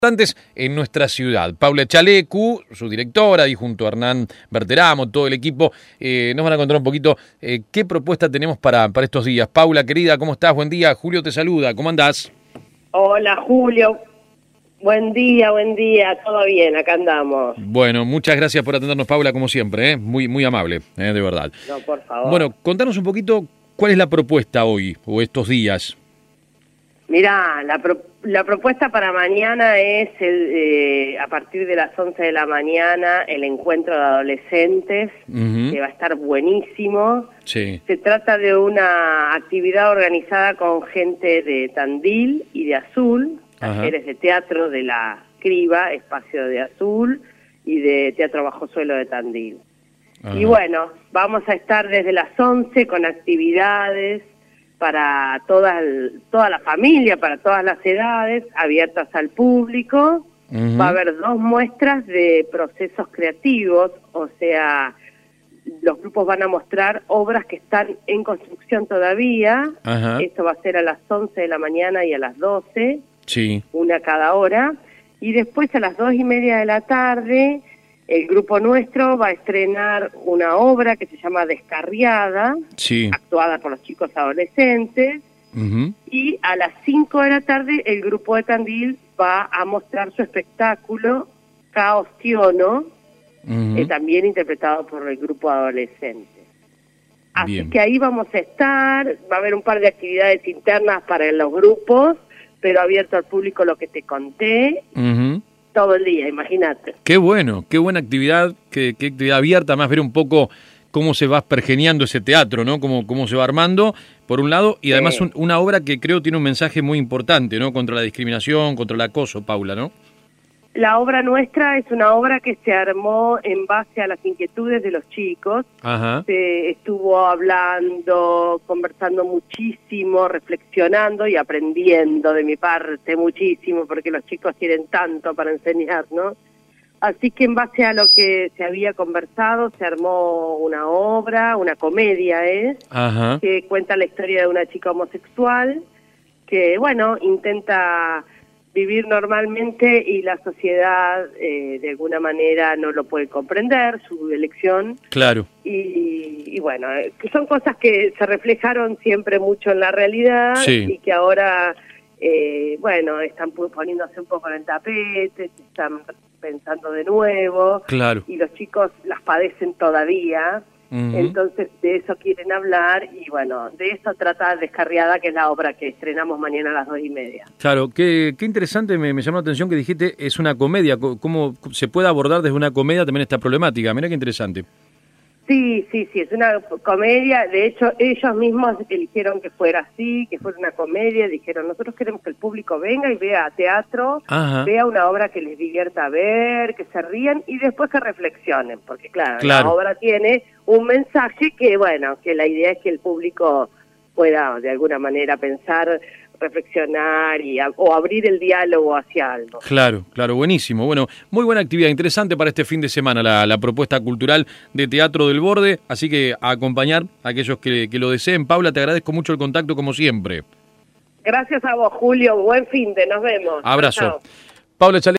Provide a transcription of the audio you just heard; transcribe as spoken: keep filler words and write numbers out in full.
importantes en nuestra ciudad. Paula Chalecu, su directora, y junto a Hernán Berteramo, todo el equipo, eh, nos van a contar un poquito eh, qué propuesta tenemos para, para estos días. Paula, querida, ¿cómo estás? Buen día. Julio te saluda. ¿Cómo andás? Hola, Julio. Buen día, buen día. Todo bien, acá andamos. Bueno, muchas gracias por atendernos, Paula, como siempre, ¿eh? Muy, muy amable, ¿eh? De verdad. No, por favor. Bueno, contanos un poquito cuál es la propuesta hoy o estos días. Mirá, la, pro, la propuesta para mañana es, el, eh, a partir de las once de la mañana, el encuentro de adolescentes, uh-huh. que va a estar buenísimo. Sí. Se trata de una actividad organizada con gente de Tandil y de Azul, talleres de teatro de la Criba, Espacio de Azul, y de Teatro Bajo Suelo de Tandil. Ajá. Y bueno, vamos a estar desde las once con actividades para toda, toda la familia, para todas las edades, abiertas al público. Uh-huh. Va a haber dos muestras de procesos creativos, o sea, los grupos van a mostrar obras que están en construcción todavía. Uh-huh. Esto va a ser a las once de la mañana y a las doce, sí. Una cada hora. Y después a las dos y media de la tarde, el grupo nuestro va a estrenar una obra que se llama Descarriada, sí. actuada por los chicos adolescentes, uh-huh. y a las cinco de la tarde el grupo de Tandil va a mostrar su espectáculo Caos Tiono, uh-huh. eh, también interpretado por el grupo adolescente. Así Bien. Que ahí vamos a estar, va a haber un par de actividades internas para los grupos, pero abierto al público lo que te conté, uh-huh. todo el día, imagínate. Qué bueno, qué buena actividad, qué, qué actividad abierta, más ver un poco cómo se va pergeniando ese teatro, ¿no? Cómo, cómo se va armando, por un lado, y además sí. un, una obra que creo tiene un mensaje muy importante, ¿no? Contra la discriminación, contra el acoso, Paula, ¿no? La obra nuestra es una obra que se armó en base a las inquietudes de los chicos. Ajá. Se estuvo hablando, conversando muchísimo, reflexionando y aprendiendo de mi parte muchísimo, porque los chicos tienen tanto para enseñar, ¿no? Así que en base a lo que se había conversado, se armó una obra, una comedia es, Ajá. que cuenta la historia de una chica homosexual que, bueno, intenta vivir normalmente y la sociedad eh, de alguna manera no lo puede comprender, su elección. Claro. Y, y bueno, eh, son cosas que se reflejaron siempre mucho en la realidad, sí. y que ahora, eh, bueno, están poniéndose un poco en el tapete, se están pensando de nuevo. Claro. Y los chicos las padecen todavía. Uh-huh. Entonces de eso quieren hablar y bueno, de eso trata Descarriada, que es la obra que estrenamos mañana a las dos y media. Claro, qué, qué interesante, me, me llamó la atención que dijiste, es una comedia, cómo se puede abordar desde una comedia también esta problemática, mirá qué interesante. Sí, sí, sí, es una comedia, de hecho ellos mismos eligieron que fuera así, que fuera una comedia, dijeron nosotros queremos que el público venga y vea teatro, Ajá. vea una obra que les divierta ver, que se rían y después que reflexionen, porque claro, claro, la obra tiene un mensaje que bueno, que la idea es que el público pueda de alguna manera pensar, reflexionar y a, o abrir el diálogo hacia algo. Claro, claro, buenísimo. Bueno, muy buena actividad, interesante para este fin de semana la, la propuesta cultural de Teatro del Borde, así que a acompañar a aquellos que, que lo deseen. Paula, te agradezco mucho el contacto como siempre. Gracias a vos, Julio. Buen fin de, nos vemos. Abrazo. Chao. Paula Chale